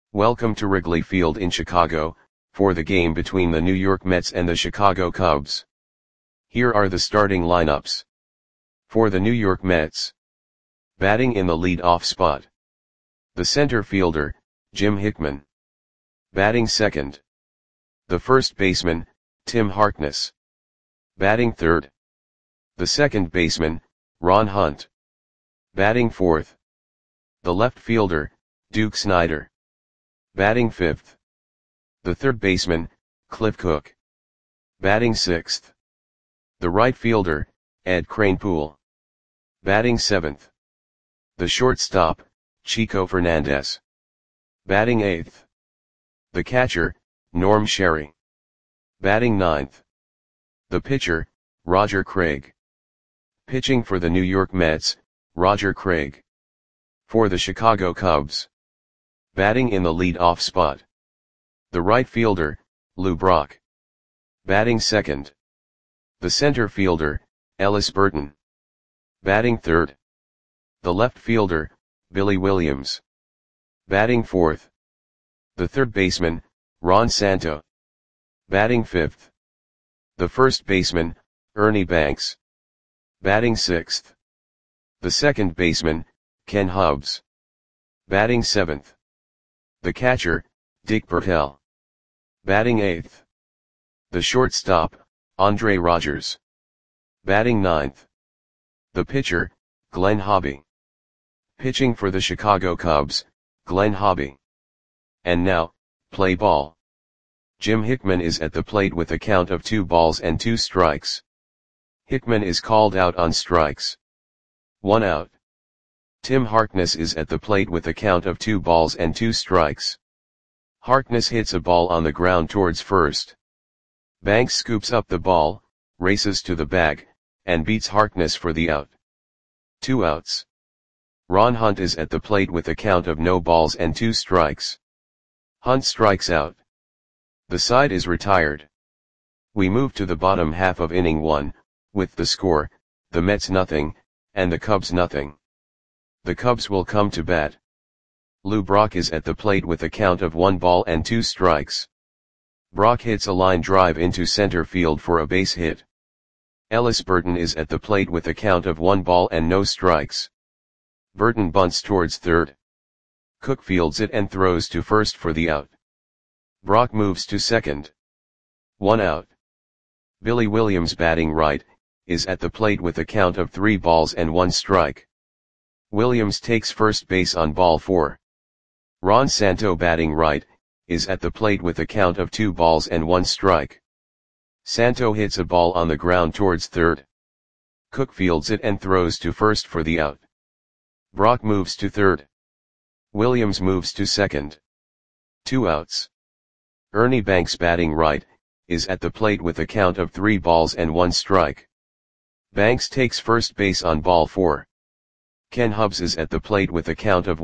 Welcome to Wrigley Field in Chicago, for the game between the New York Mets and the Chicago Cubs. Here are the starting lineups. For the New York Mets. Batting in the lead-off spot. The center fielder, Jim Hickman. Batting second. The first baseman, Tim Harkness. Batting third. The second baseman, Ron Hunt. Batting fourth. The left fielder, Duke Snider. Batting fifth. The third baseman, Cliff Cook. Batting sixth. The right fielder, Ed Kranepool. Batting seventh. The shortstop, Chico Fernandez. Batting eighth. The catcher, Norm Sherry. Batting ninth. The pitcher, Roger Craig. Pitching for the New York Mets, Roger Craig. For the Chicago Cubs. Batting in the lead-off spot. The right fielder, Lou Brock. Batting second. The center fielder, Ellis Burton. Batting third. The left fielder, Billy Williams. Batting fourth. The third baseman, Ron Santo. Batting fifth. The first baseman, Ernie Banks. Batting sixth. The second baseman, Ken Hubbs. Batting seventh. The catcher, Dick Bertel. Batting eighth. The shortstop, Andre Rogers. Batting ninth. The pitcher, Glenn Hobby. Pitching for the Chicago Cubs, Glenn Hobby. And now, play ball. Jim Hickman is at the plate with a count of 2-2. Hickman is called out on strikes. 1 out. Tim Harkness is at the plate with a count of 2-2. Harkness hits a ball on the ground towards first. Banks scoops up the ball, races to the bag, and beats Harkness for the out. 2 outs. Ron Hunt is at the plate with a count of 0-2. Hunt strikes out. The side is retired. We move to the bottom half of inning 1, with the score, the Mets nothing, and the Cubs nothing. The Cubs will come to bat. Lou Brock is at the plate with a count of 1-2. Brock hits a line drive into center field for a base hit. Ellis Burton is at the plate with a count of 1-0. Burton bunts towards third. Cook fields it and throws to first for the out. Brock moves to second. 1 out. Billy Williams, batting right, is at the plate with a count of 3-1. Williams takes first base on ball 4. Ron Santo, batting right, is at the plate with a count of 2-1. Santo hits a ball on the ground towards third. Cook fields it and throws to first for the out. Brock moves to third. Williams moves to second. 2 outs. Ernie Banks, batting right, is at the plate with a count of 3-1. Banks takes first base on ball 4. Ken Hubbs is at the plate with a count of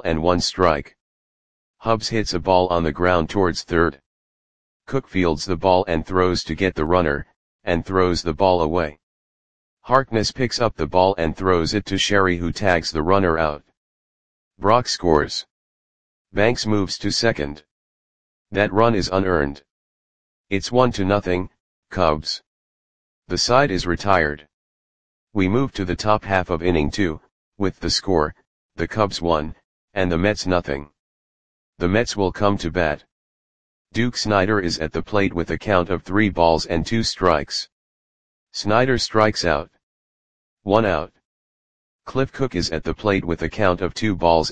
1-1. Hubbs hits a ball on the ground towards third. Cook fields the ball and throws to get the runner, and throws the ball away. Harkness picks up the ball and throws it to Sherry, who tags the runner out. Brock scores. Banks moves to second. That run is unearned. It's 1-0, Cubs. The side is retired. We move to the top half of inning 2, with the score, the Cubs 1, and the Mets nothing. The Mets will come to bat. Duke Snider is at the plate with a count of 3-2. Snider strikes out. 1 out. Cliff Cook is at the plate with a count of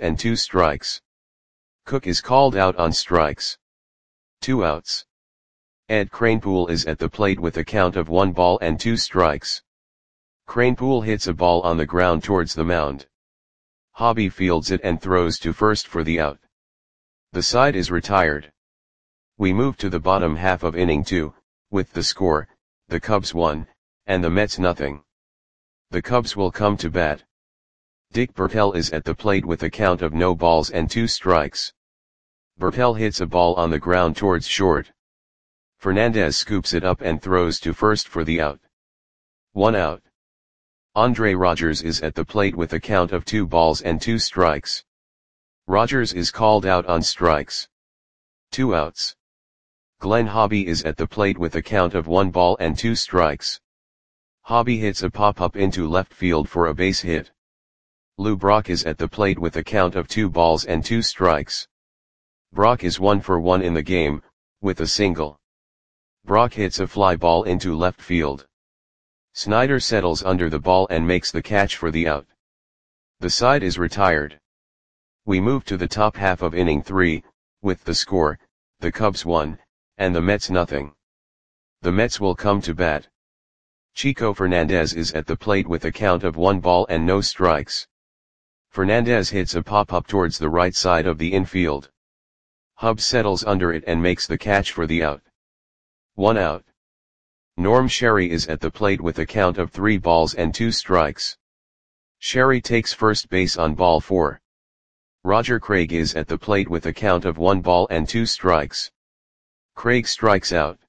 2-2. Cook is called out on strikes. 2 outs. Ed Kranepool is at the plate with a count of 1-2. Kranepool hits a ball on the ground towards the mound. Hobby fields it and throws to first for the out. The side is retired. We move to the bottom half of inning 2, with the score, the Cubs 1, and the Mets nothing. The Cubs will come to bat. Dick Bertel is at the plate with a count of 0-2. Bertel hits a ball on the ground towards short. Fernandez scoops it up and throws to first for the out. 1 out. Andre Rogers is at the plate with a count of 2-2. Rogers is called out on strikes. 2 outs. Glenn Hobby is at the plate with a count of 1 ball and 2 strikes. Hobby hits a pop-up into left field for a base hit. Lou Brock is at the plate with a count of 2 balls and 2 strikes. Brock is 1 for 1 in the game, with a single. Brock hits a fly ball into left field. Snyder settles under the ball and makes the catch for the out. The side is retired. We move to the top half of inning 3, with the score, the Cubs 1, and the Mets nothing. The Mets will come to bat. Chico Fernandez is at the plate with a count of 1 ball and no strikes. Fernandez hits a pop-up towards the right side of the infield. Hubbs settles under it and makes the catch for the out. 1 out. Norm Sherry is at the plate with a count of 3 balls and 2 strikes. Sherry takes first base on ball 4. Roger Craig is at the plate with a count of 1 ball and 2 strikes. Craig strikes out.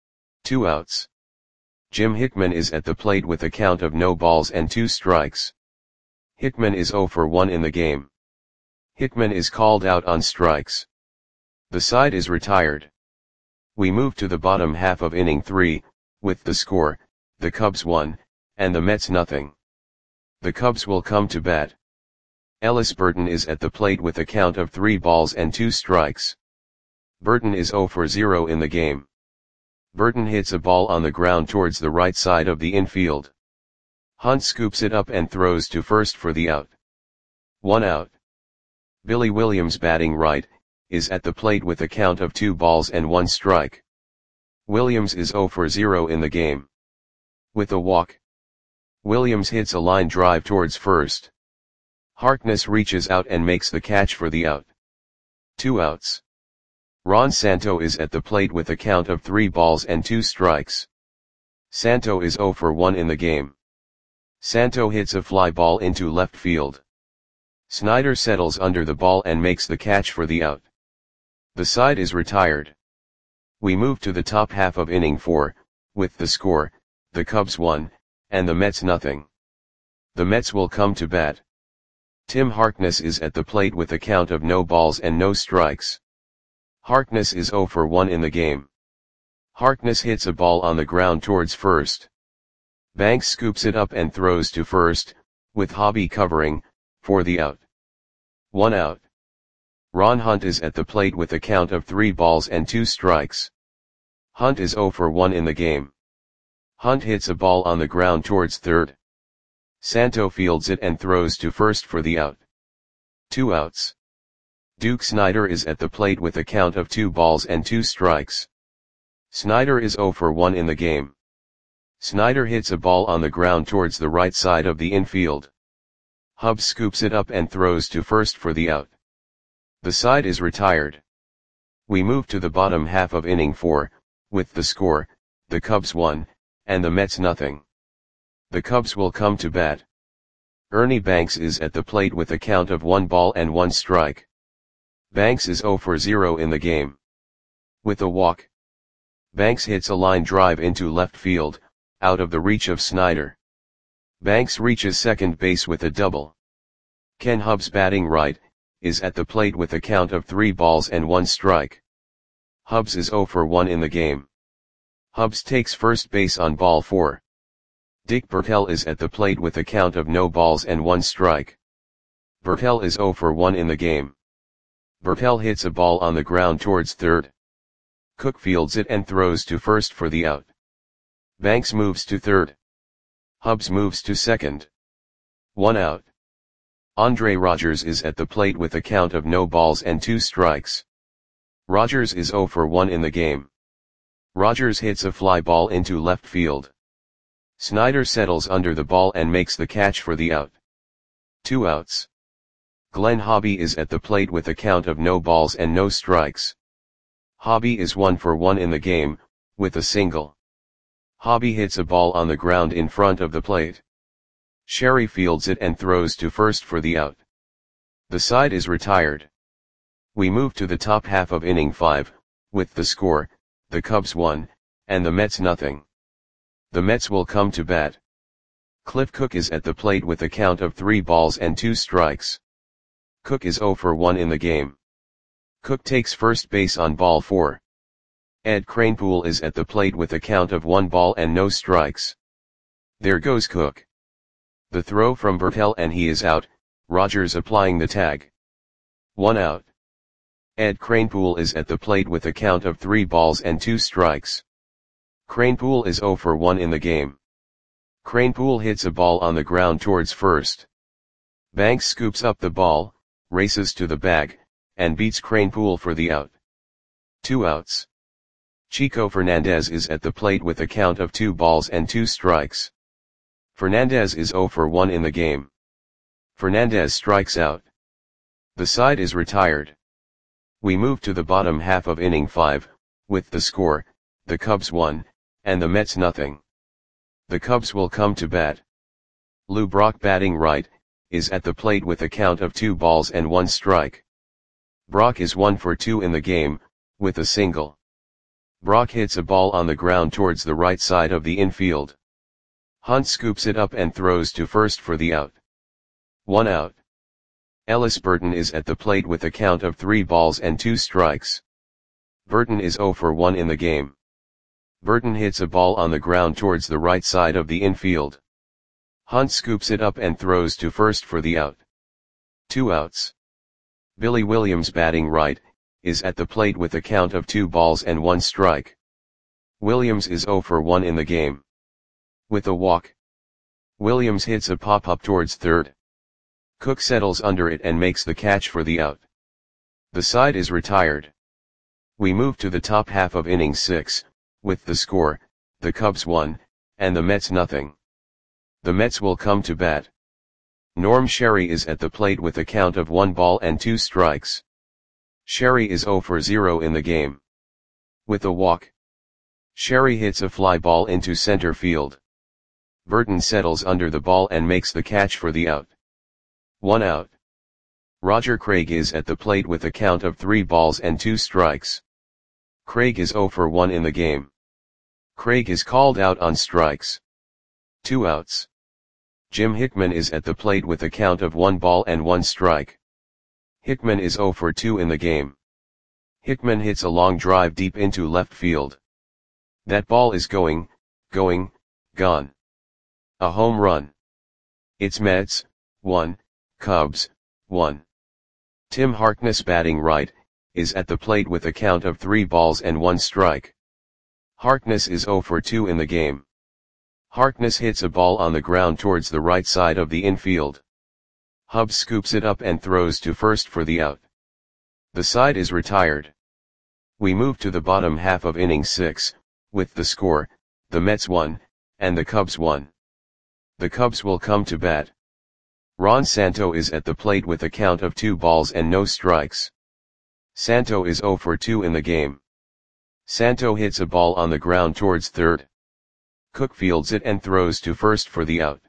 2 outs. Jim Hickman is at the plate with a count of no balls and 2 strikes. Hickman is 0 for 1 in the game. Hickman is called out on strikes. The side is retired. We move to the bottom half of inning 3, with the score, the Cubs 1, and the Mets nothing. The Cubs will come to bat. Ellis Burton is at the plate with a count of 3 balls and 2 strikes. Burton is 0 for 0 in the game. Burton hits a ball on the ground towards the right side of the infield. Hunt scoops it up and throws to first for the out. 1 out. Billy Williams, batting right, is at the plate with a count of 2 balls and 1 strike. Williams is 0 for 0 in the game. With a walk, Williams hits a line drive towards first. Harkness reaches out and makes the catch for the out. 2 outs. Ron Santo is at the plate with a count of 3 balls and 2 strikes. Santo is 0 for 1 in the game. Santo hits a fly ball into left field. Snyder settles under the ball and makes the catch for the out. The side is retired. We move to the top half of inning 4, with the score, the Cubs 1, and the Mets nothing. The Mets will come to bat. Tim Harkness is at the plate with a count of no balls and no strikes. Harkness is 0 for 1 in the game. Harkness hits a ball on the ground towards first. Banks scoops it up and throws to first, with Hobby covering, for the out. 1 out. Ron Hunt is at the plate with a count of 3 balls and 2 strikes. Hunt is 0 for 1 in the game. Hunt hits a ball on the ground towards third. Santo fields it and throws to first for the out. 2 outs. Duke Snyder is at the plate with a count of 2 balls and 2 strikes. Snyder is 0 for 1 in the game. Snyder hits a ball on the ground towards the right side of the infield. Hubbs scoops it up and throws to first for the out. The side is retired. We move to the bottom half of inning 4, with the score, the Cubs 1, and the Mets nothing. The Cubs will come to bat. Ernie Banks is at the plate with a count of 1 ball and 1 strike. Banks is 0 for 0 in the game. With a walk, Banks hits a line drive into left field, out of the reach of Snyder. Banks reaches second base with a double. Ken Hubbs, batting right, is at the plate with a count of 3 balls and 1 strike. Hubbs is 0 for 1 in the game. Hubbs takes first base on ball 4. Dick Bertel is at the plate with a count of no balls and 1 strike. Bertel is 0 for 1 in the game. Bertel hits a ball on the ground towards third. Cook fields it and throws to first for the out. Banks moves to third. Hubbs moves to second. 1 out. Andre Rogers is at the plate with a count of no balls and 2 strikes. Rogers is 0 for 1 in the game. Rogers hits a fly ball into left field. Snyder settles under the ball and makes the catch for the out. 2 outs. Glenn Hobby is at the plate with a count of no balls and no strikes. Hobby is 1 for 1 in the game, with a single. Hobby hits a ball on the ground in front of the plate. Sherry fields it and throws to first for the out. The side is retired. We move to the top half of inning 5, with the score, the Cubs 1, and the Mets nothing. The Mets will come to bat. Cliff Cook is at the plate with a count of 3 balls and 2 strikes. Cook is 0 for 1 in the game. Cook takes first base on ball 4. Ed Kranepool is at the plate with a count of 1 ball and no strikes. There goes Cook. The throw from Bertel and he is out, Rogers applying the tag. 1 out. Ed Kranepool is at the plate with a count of 3 balls and 2 strikes. Kranepool is 0 for 1 in the game. Kranepool hits a ball on the ground towards first. Banks scoops up the ball, races to the bag, and beats Kranepool for the out. 2 outs. Chico Fernandez is at the plate with a count of 2 balls and 2 strikes. Fernandez is 0 for 1 in the game. Fernandez strikes out. The side is retired. We move to the bottom half of inning 5, with the score, the Cubs 1, and the Mets nothing. The Cubs will come to bat. Lou Brock batting right, is at the plate with a count of 2 balls and 1 strike. Brock is 1 for 2 in the game, with a single. Brock hits a ball on the ground towards the right side of the infield. Hunt scoops it up and throws to first for the out. 1 out. Ellis Burton is at the plate with a count of 3 balls and 2 strikes. Burton is 0 for 1 in the game. Burton hits a ball on the ground towards the right side of the infield. Hunt scoops it up and throws to first for the out. 2 outs. Billy Williams batting right, is at the plate with a count of 2 balls and 1 strike. Williams is 0 for 1 in the game. With a walk, Williams hits a pop-up towards third. Cook settles under it and makes the catch for the out. The side is retired. We move to the top half of inning 6, with the score, the Cubs 1, and the Mets nothing. The Mets will come to bat. Norm Sherry is at the plate with a count of 1 ball and 2 strikes. Sherry is 0 for 0 in the game. With a walk, Sherry hits a fly ball into center field. Burton settles under the ball and makes the catch for the out. 1 out. Roger Craig is at the plate with a count of 3 balls and 2 strikes. Craig is 0 for 1 in the game. Craig is called out on strikes. 2 outs. Jim Hickman is at the plate with a count of 1 ball and 1 strike. Hickman is 0 for 2 in the game. Hickman hits a long drive deep into left field. That ball is gone. A home run. It's Mets 1, Cubs 1. Tim Harkness batting right, is at the plate with a count of 3 balls and 1 strike. Harkness is 0 for 2 in the game. Harkness hits a ball on the ground towards the right side of the infield. Hubbs scoops it up and throws to first for the out. The side is retired. We move to the bottom half of inning 6, with the score, the Mets 1, and the Cubs 1. The Cubs will come to bat. Ron Santo is at the plate with a count of 2 balls and no strikes. Santo is 0 for 2 in the game. Santo hits a ball on the ground towards third. Cook fields it and throws to first for the out.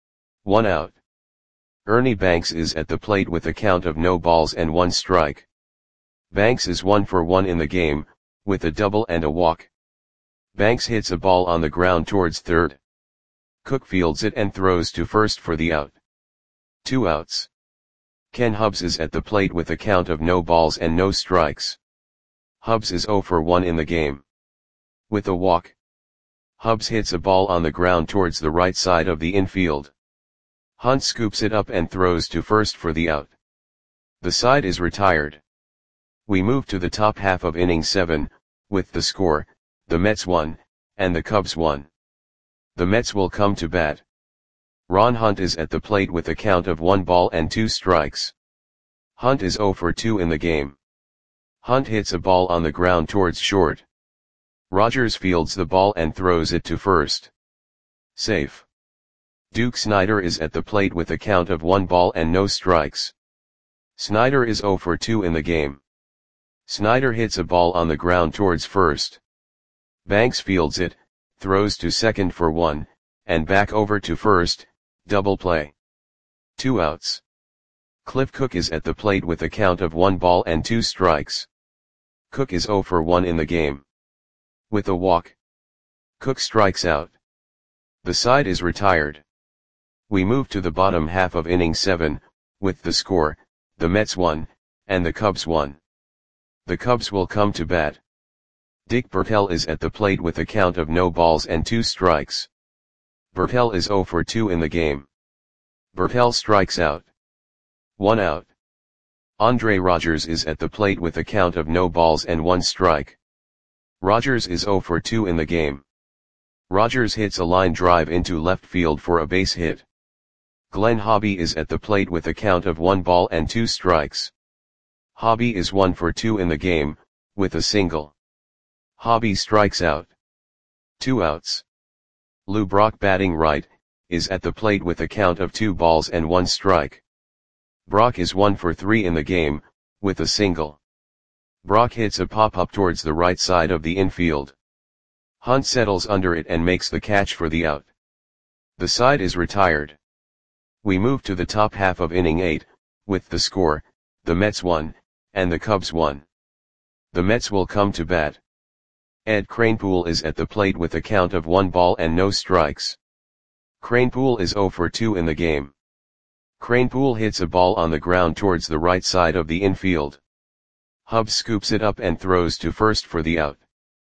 1 out. Ernie Banks is at the plate with a count of no balls and 1 strike. Banks is 1 for 1 in the game, with a double and a walk. Banks hits a ball on the ground towards third. Cook fields it and throws to first for the out. 2 outs. Ken Hubbs is at the plate with a count of no balls and no strikes. Hubbs is 0 for 1 in the game. With a walk, Hubbs hits a ball on the ground towards the right side of the infield. Hunt scoops it up and throws to first for the out. The side is retired. We move to the top half of inning 7, with the score, the Mets 1, and the Cubs 1. The Mets will come to bat. Ron Hunt is at the plate with a count of 1 ball and 2 strikes. Hunt is 0 for 2 in the game. Hunt hits a ball on the ground towards short. Rogers fields the ball and throws it to first. Safe. Duke Snider is at the plate with a count of 1 ball and no strikes. Snider is 0 for 2 in the game. Snider hits a ball on the ground towards first. Banks fields it, throws to second for 1, and back over to first, double play. 2 outs. Cliff Cook is at the plate with a count of 1 ball and 2 strikes. Cook is 0 for 1 in the game. With a walk, Cook strikes out. The side is retired. We move to the bottom half of inning 7, with the score, the Mets won, and the Cubs won. The Cubs will come to bat. Dick Bertel is at the plate with a count of no balls and 2 strikes. Bertel is 0 for 2 in the game. Bertel strikes out. 1 out. Andre Rogers is at the plate with a count of no balls and 1 strike. Rogers is 0 for 2 in the game. Rogers hits a line drive into left field for a base hit. Glenn Hobby is at the plate with a count of 1 ball and 2 strikes. Hobby is 1 for 2 in the game, with a single. Hobby strikes out. 2 outs. Lou Brock, batting right, is at the plate with a count of 2 balls and 1 strike. Brock is 1 for 3 in the game, with a single. Brock hits a pop-up towards the right side of the infield. Hunt settles under it and makes the catch for the out. The side is retired. We move to the top half of inning 8, with the score, the Mets won, and the Cubs won. The Mets will come to bat. Ed Kranepool is at the plate with a count of 1 ball and no strikes. Kranepool is 0 for 2 in the game. Kranepool hits a ball on the ground towards the right side of the infield. Hubbs scoops it up and throws to first for the out.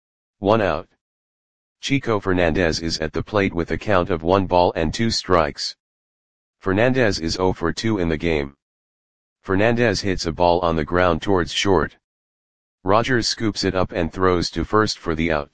1 out. Chico Fernandez is at the plate with a count of 1 ball and 2 strikes. Fernandez is 0 for 2 in the game. Fernandez hits a ball on the ground towards short. Rogers scoops it up and throws to first for the out.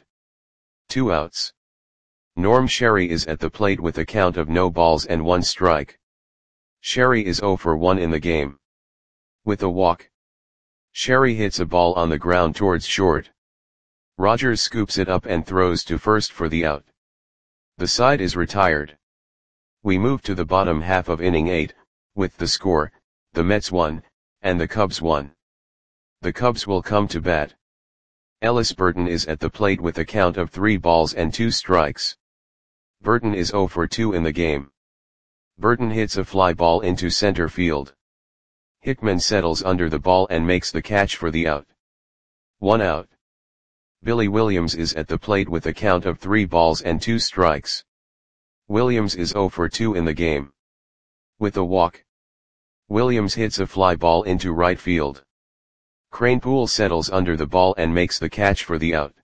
2 outs. Norm Sherry is at the plate with a count of no balls and 1 strike. Sherry is 0 for 1 in the game. With a walk. Sherry hits a ball on the ground towards short. Rogers scoops it up and throws to first for the out. The side is retired. We move to the bottom half of inning 8, with the score, the Mets won, and the Cubs won. The Cubs will come to bat. Ellis Burton is at the plate with a count of 3 balls and 2 strikes. Burton is 0 for 2 in the game. Burton hits a fly ball into center field. Hickman settles under the ball and makes the catch for the out. 1 out. Billy Williams is at the plate with a count of 3 balls and 2 strikes. Williams is 0 for 2 in the game. With a walk. Williams hits a fly ball into right field. Kranepool settles under the ball and makes the catch for the out.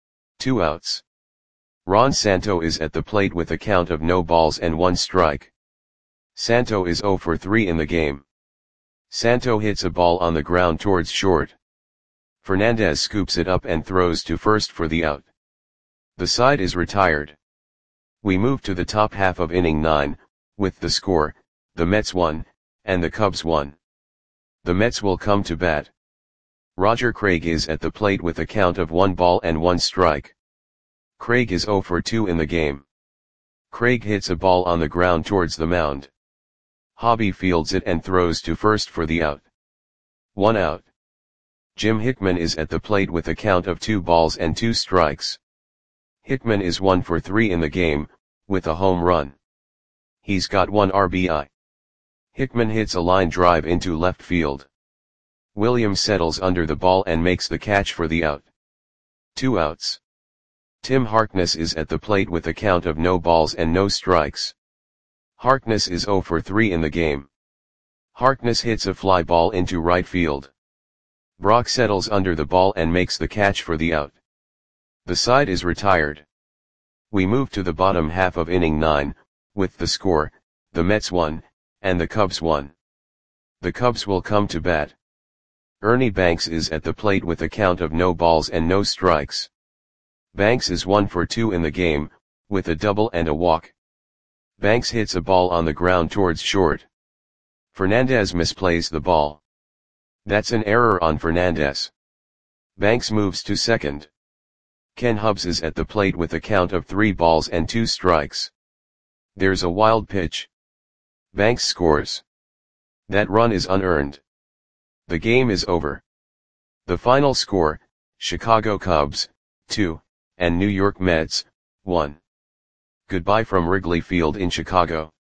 2 outs. Ron Santo is at the plate with a count of no balls and 1 strike. Santo is 0 for 3 in the game. Santo hits a ball on the ground towards short. Fernandez scoops it up and throws to first for the out. The side is retired. We move to the top half of inning 9, with the score, the Mets won, and the Cubs won. The Mets will come to bat. Roger Craig is at the plate with a count of 1 ball and 1 strike. Craig is 0 for 2 in the game. Craig hits a ball on the ground towards the mound. Hobby fields it and throws to first for the out. 1 out. Jim Hickman is at the plate with a count of 2 balls and 2 strikes. Hickman is 1 for 3 in the game, with a home run. He's got 1 RBI. Hickman hits a line drive into left field. Williams settles under the ball and makes the catch for the out. 2 outs. Tim Harkness is at the plate with a count of no balls and no strikes. Harkness is 0 for 3 in the game. Harkness hits a fly ball into right field. Brock settles under the ball and makes the catch for the out. The side is retired. We move to the bottom half of inning 9, with the score, the Mets won, and the Cubs won. The Cubs will come to bat. Ernie Banks is at the plate with a count of no balls and no strikes. Banks is 1 for 2 in the game, with a double and a walk. Banks hits a ball on the ground towards short. Fernandez misplays the ball. That's an error on Fernandez. Banks moves to second. Ken Hubbs is at the plate with a count of 3 balls and 2 strikes. There's a wild pitch. Banks scores. That run is unearned. The game is over. The final score, Chicago Cubs, 2, and New York Mets, 1. Goodbye from Wrigley Field in Chicago.